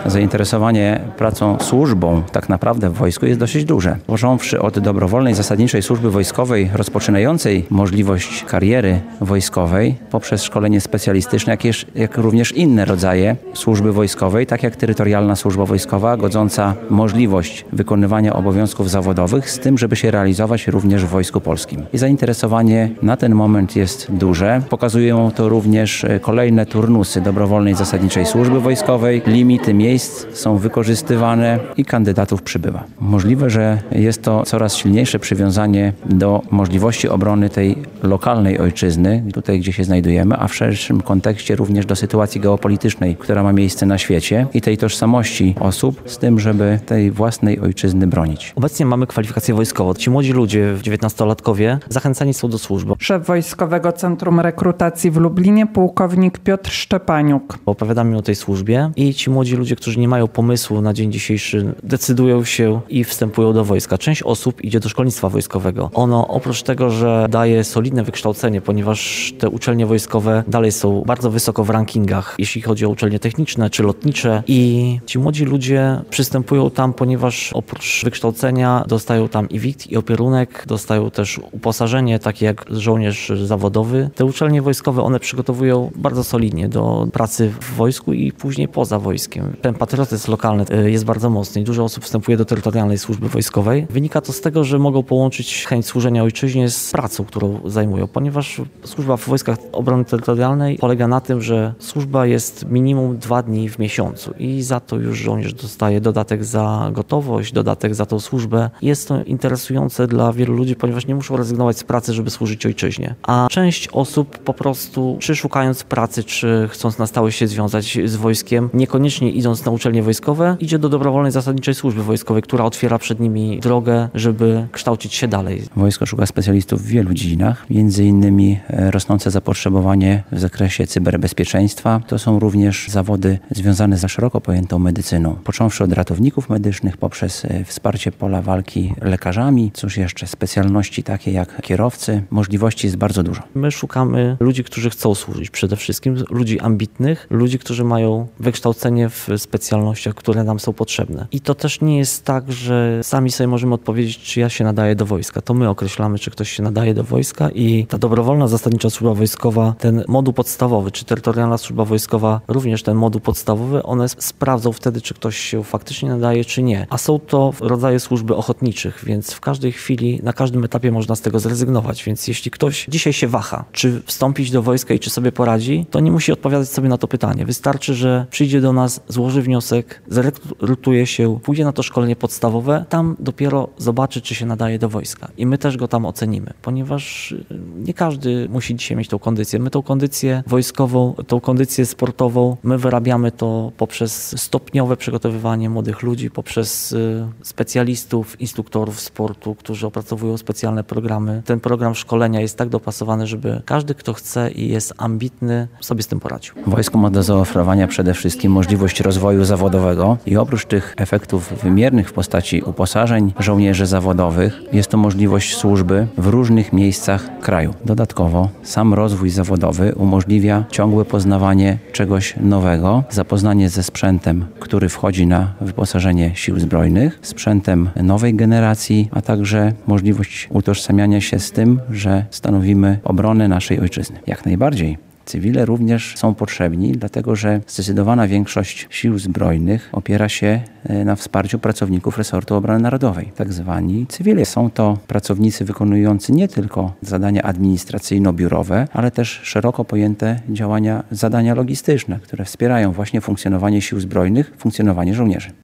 zainteresowanie pracą, służbą tak naprawdę w wojsku jest dosyć duże. Począwszy od dobrowolnej zasadniczej służby wojskowej, rozpoczynającej możliwość kariery wojskowej poprzez szkolenie specjalistyczne, jak również inne rodzaje służby wojskowej, tak jak terytorialna służba wojskowa, godząca możliwość wykonywania obowiązków zawodowych z tym, żeby się realizować również w Wojsku Polskim. I zainteresowanie na ten moment jest duże. Pokazują to również kolejne turnusy dobrowolnej zasadniczej służby wojskowej. Limity miejsc są wykorzystywane i kandydatów przybywa. Możliwe, że jest to coraz silniejsze przywiązanie do możliwości obrony tej lokalnej ojczyzny, tutaj gdzie się znajdujemy, a w szerszym kontekście również do sytuacji geopolitycznej, która ma miejsce na świecie i tej tożsamości osób z tym, żeby tej własnej ojczyzny bronić. Obecnie mamy kwalifikację wojskową. Ci młodzi ludzie, 19-latkowie, zachęcani są do służby. Szef Wojskowego Centrum Rekrutacji w Lublinie, pułkownik Piotr Szczepaniuk. Opowiadamy o tej służbie i ci młodzi ludzie, którzy nie mają pomysłu na dzień dzisiejszy, decydują się i wstępują do wojska. Część osób idzie do szkolnictwa wojskowego. Ono oprócz tego, że daje solidne wykształcenie, ponieważ te uczelnie wojskowe dalej są bardzo wysoko w rankingach, jeśli chodzi o uczelnie techniczne czy lotnicze, i ci młodzi ludzie przystępują tam, ponieważ oprócz wykształcenia dostają tam i WIT, i opierunek, dostają też uposażenie, takie jak żołnierz zawodowy. Te uczelnie wojskowe, one przygotowują bardzo solidnie do pracy w wojsku i później poza wojskiem. Ten patriotyzm lokalny jest bardzo mocny i dużo osób wstępuje do terytorialnej służby wojskowej. Wynika to z tego, że mogą połączyć chęć służenia ojczyźnie z pracą, którą zajmują, ponieważ służba w wojskach obrony terytorialnej polega na tym, że służba jest minimum 2 dni w miesiącu i za to już żołnierz dostaje dodatek za gotowość, dodatek za tą służbę. Jest to interesujące dla wielu ludzi, ponieważ nie muszą rezygnować z pracy, żeby służyć ojczyźnie. A część osób po prostu, czy szukając pracy, czy chcąc na stałe się związać z wojskiem, niekoniecznie idąc na uczelnie wojskowe, idzie do dobrowolnej zasadniczej służby wojskowej, która otwiera przed nimi drogę, żeby kształcić się dalej. Wojsko szuka specjalistów w wielu dziedzinach, między innymi rosnące zapotrzebowanie w zakresie cyberbezpieczeństwa. To są również zawody związane z szeroko pojętą medycyną. Począwszy od ratowników medycznych, poprzez wsparcie pola walki lekarzami, cóż jeszcze, specjalności takie jak kierowcy. Możliwości jest bardzo dużo. My szukamy ludzi, którzy chcą służyć przede wszystkim, ludzi ambitnych, ludzi, którzy mają wykształcenie w specjalnościach, które nam są potrzebne. I to też nie jest tak, że sami sobie możemy odpowiedzieć, czy ja się nadaję do wojska. To my określamy, czy ktoś się nadaje do wojska, i ta dobrowolna zasadnicza służba wojskowa, ten moduł podstawowy, czy terytorialna służba wojskowa, również ten moduł podstawowy, one sprawdzą wtedy, czy ktoś się faktycznie nadaje, czy nie. A są to rodzaje służby ochotniczych, więc w każdej chwili, na każdym etapie można z tego zrezygnować. Więc jeśli ktoś dzisiaj się waha, czy wstąpić do wojska i czy sobie poradzi, to nie musi odpowiadać sobie na to pytanie. Wystarczy, że przyjdzie do nas, złoży wniosek, zrekrutuje się, pójdzie na to szkolenie podstawowe, tam dopiero zobaczy, czy się nadaje do wojska. I my też go tam ocenimy, ponieważ nie każdy musi dzisiaj mieć tą kondycję. My tą kondycję wojskową, tą kondycję sportową, my wyrabiamy to poprzez stopniowe przygotowywanie młodych ludzi, poprzez specjalistów, instruktorów sportu, którzy opracowują specjalne programy. Ten program szkolenia jest tak dopasowany, żeby każdy, kto chce i jest ambitny, sobie z tym poradził. Wojsko ma do zaoferowania przede wszystkim możliwość rozwoju zawodowego i oprócz tych efektów wymiernych w postaci uposażeń żołnierzy zawodowych, jest to możliwość służby w różnych miejscach kraju. Dodatkowo sam rozwój zawodowy umożliwia ciągłe poznawanie czegoś nowego, zapoznanie ze sprzętem, który wchodzi na wyposażenie sił zbrojnych, sprzętem nowej generacji, a także możliwość utożsamiania się z tym, że stanowimy obronę naszej ojczyzny. Jak najbardziej. Cywile również są potrzebni, dlatego że zdecydowana większość sił zbrojnych opiera się na wsparciu pracowników resortu obrony narodowej. Tak zwani cywile. Są to pracownicy wykonujący nie tylko zadania administracyjno-biurowe, ale też szeroko pojęte zadania logistyczne, które wspierają właśnie funkcjonowanie sił zbrojnych, funkcjonowanie żołnierzy.